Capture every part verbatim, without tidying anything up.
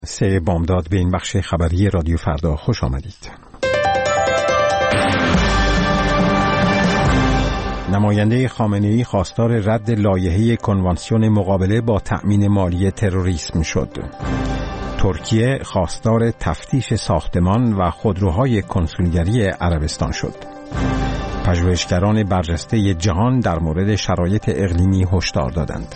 سه بامداد به این بخش خبری رادیو فردا خوش آمدید. نماینده خامنه‌ای خواستار رد لایحه کنوانسیون مقابله با تأمین مالی تروریسم شد. ترکیه خواستار تفتیش ساختمان و خودروهای کنسولگری عربستان شد. پژوهشگران برجسته جهان در مورد شرایط اقلیمی هشدار دادند.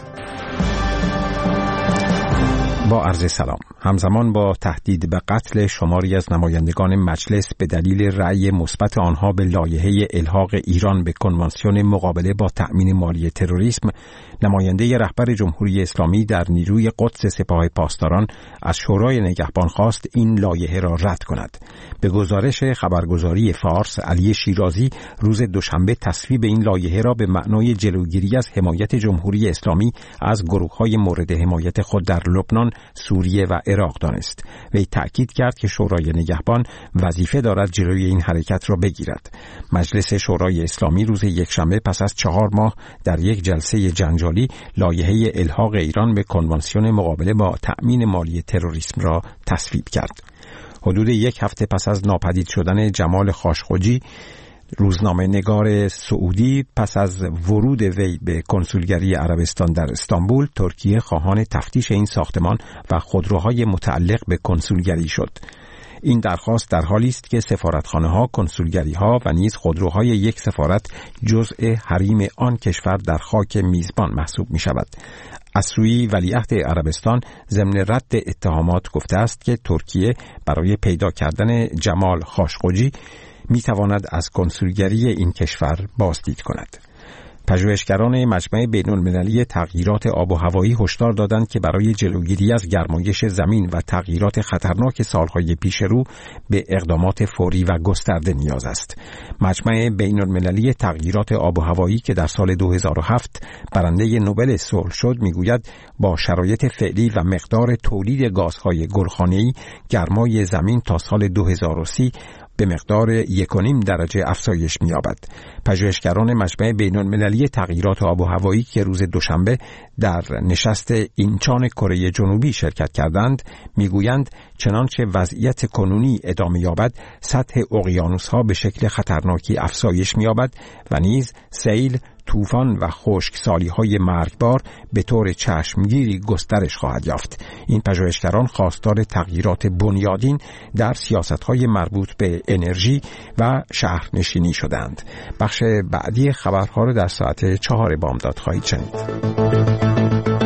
با عرض سلام. همزمان با تهدید به قتل شماری از نمایندگان مجلس به دلیل رأی مثبت آنها به لایحه الحاق ایران به کنوانسیون مقابله با تأمین مالی تروریسم، نماینده رهبر جمهوری اسلامی در نیروی قدس سپاه پاسداران از شورای نگهبان خواست این لایحه را رد کند. به گزارش خبرگزاری فارس، علی شیرازی روز دوشنبه تصویب این لایحه را به معنای جلوگیری از حمایت جمهوری اسلامی از گروه‌های مورد حمایت خود در لبنان، سوریه و عراق دانست. وی تأکید کرد که شورای نگهبان وظیفه دارد جلوی این حرکت را بگیرد. مجلس شورای اسلامی روز یکشنبه پس از چهار ماه در یک جلسه جنجالی لایحه الحاق ایران به کنوانسیون مقابله با تأمین مالی تروریسم را تصویب کرد. حدود یک هفته پس از ناپدید شدن جمال خاشقجی، روزنامه نگار سعودی پس از ورود وی به کنسولگری عربستان در استانبول، ترکیه خواهان تفتیش این ساختمان و خودروهای متعلق به کنسولگری شد. این درخواست در حالی است که سفارتخانه‌ها، کنسولگری‌ها و نیز خودروهای یک سفارت جزء حریم آن کشور در خاک میزبان محسوب می‌شود. از سوی ولیعهد عربستان ضمن رد اتهامات گفته است که ترکیه برای پیدا کردن جمال خاشقجی می تواند از کنسولگری این کشور بازدید کند. پژوهشگران مجمع بین‌المللی تغییرات آب و هوایی هشدار دادند که برای جلوگیری از گرمایش زمین و تغییرات خطرناک سالهای پیش رو به اقدامات فوری و گسترده نیاز است. مجمع بین‌المللی تغییرات آب و هوایی که در سال دو هزار و هفت برنده نوبل صلح شد میگوید با شرایط فعلی و مقدار تولید گازهای گلخانه‌ای، گرمای زمین تا سال دو هزار و سی به مقدار یک و نیم درجه افزایش می‌یابد. پژوهشگران مجمع بین‌المللی تغییرات آب و هوایی که روز دوشنبه در نشست اینچان کره جنوبی شرکت کردند میگویند چنانچه وضعیت کنونی ادامه یابد، سطح اقیانوس‌ها به شکل خطرناکی افزایش می‌یابد و نیز سیل، طوفان و خشکسالی‌های مرگبار به طور چشمگیری گسترش خواهد یافت. این پژوهشگران خواستار تغییرات بنیادین در سیاست‌های مربوط به انرژی و شهرنشینی شدند. بخش بعدی خبرها را در ساعت چهار بامداد خواهید شنید.